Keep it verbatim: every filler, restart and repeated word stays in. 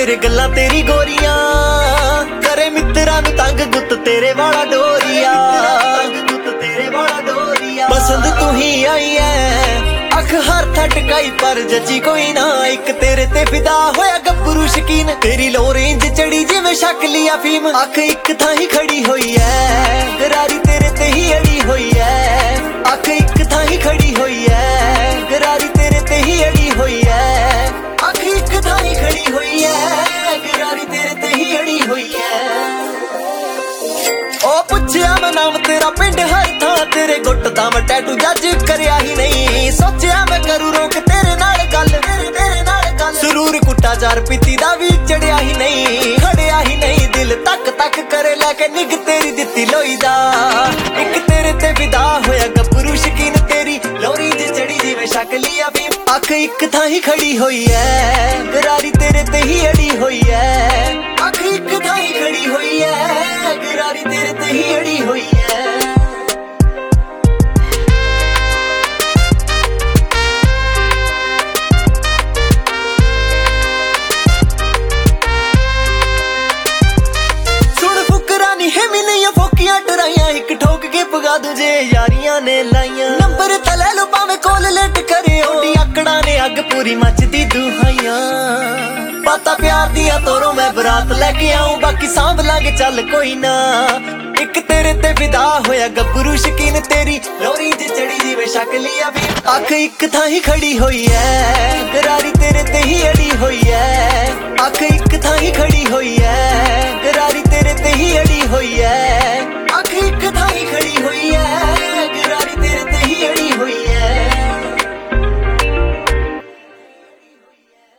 तेरे गल्लां तेरी गोरियां करे मित्तरां नूं तंग गुत्त तेरे वाला डोरिया गुत्त तेरे वाला डोरिया पसंद तू ही आई है अख हर थटकाई पर जची कोई ना एक तेरे ते फिदा होया गब्बरू शकीन तेरी लो रेंज चढ़ी जिवें शकली अफीम अख एक थां ही खड़ी होई है गरारी तेरे ते ही अड़ी होई है अख एक थां ही खड़ी होई है गरारी तेरे ते ही अड़ी होई है अख एक थां ही खड़ी होई है गरारी तेरे ते ही अड़ी होई है ओ पुछया मैं नाम तेरा पिंड हर थां तेरे गुट दा मैं टैटू जज करया ही नहीं सोचया मैं करूं रोक तेरे नाल गल तेरे तेरे नाल गल सुरूर कुट्टा चार पीती दा भी चढ़िया ही नहीं खड़िया ही नहीं दिल तक तक करे लेके निग तेरी दित्ती लोई दा एक तेरे ते विदा होया गब्बरू शकीन तेरी लोरी च चढ़ी जिवें शकली अफीम अख एक थां ही खड़ी होई है गरारी तेरे ते ही अड़ी होई है अख एक थां ही खड़ी होई है गरारी तेरे ते ही अड़ी होई है ठोक के पगा तुझे यारियां ने लाइया नंबर तले लो पावे कोल लेट करे ओडी आकड़ा ने अग पूरी मचदी दुहाइयां पता प्यार दिया तोरो मैं बरात लेके आऊं बाकी सांभ लांगे चल कोई ना एक तेरे ते विदा होया गब्बरू शकीन तेरी लोरी च चढ़ी जिवें शकली अफीम अख एक थां ही खड़ी होई है गरारी तेरे ते ही अड़ी होई है अख एक थां ही खड़ी होई है गरारी तेरे ते ही अड़ी होई है